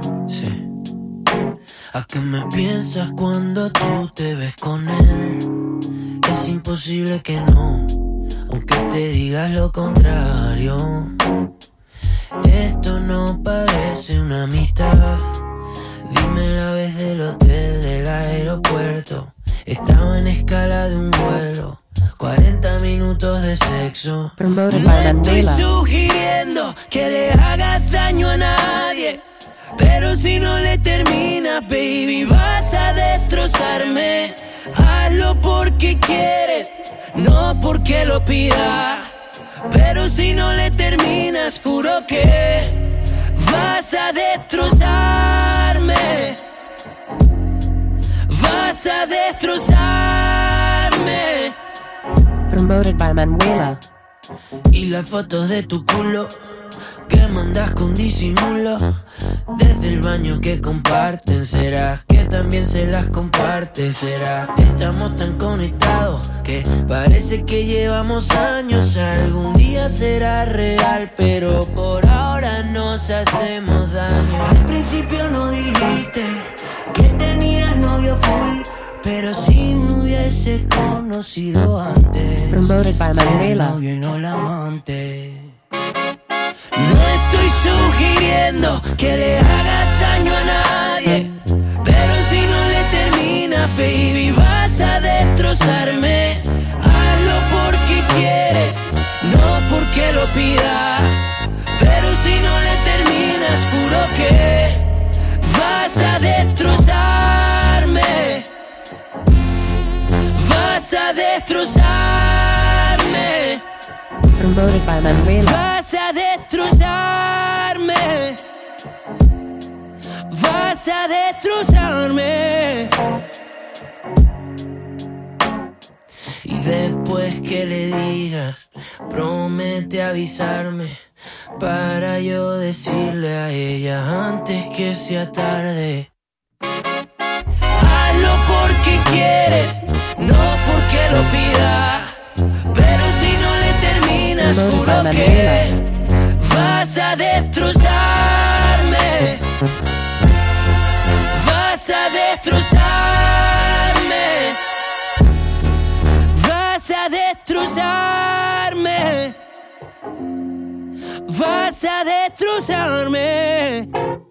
Sí. ¿A qué me piensas cuando tú te ves con él? Es imposible que no, aunque te digas lo contrario. Esto no parece una amistad. Dime la vez del hotel, del aeropuerto. Estaba en escala de un vuelo, 40 minutos de sexo. No estoy sugiriendo que le hagas daño a nadie, pero si no le terminas, baby, vas a destrozarme. Hazlo porque quieres, no porque lo pidas. Pero si no le terminas, juro que vas a destrozarme. Vas a destrozarme. Promoted by Manuela. Y las fotos de tu culo que mandas con disimulo, desde el baño que comparten. ¿Será que también se las comparte? ¿Será que estamos tan conectados que parece que llevamos años? Algún día será real, pero por ahora nos hacemos daño. Al principio no dijiste que tenías novio full, pero si me hubiese conocido antes, Promoted by Manuela. novio y no la amante. No estoy sugiriendo que le hagas daño a nadie, pero si no le terminas, baby, vas a destrozarme. Hazlo porque quieres, no porque lo pidas. Pero si no le terminas, juro que vas a destrozarme. Vas a destrozarme. Promoted by Manuela. Vas a destrozarme. Vas a destrozarme. Y después que le digas, promete avisarme, para yo decirle a ella antes que sea tarde. Hazlo porque quieres, no porque lo pidas. Pero si no le terminas, juro que vas a destrozarme. Vas a destrozarme. Vas a destrozarme. Vas a destrozarme.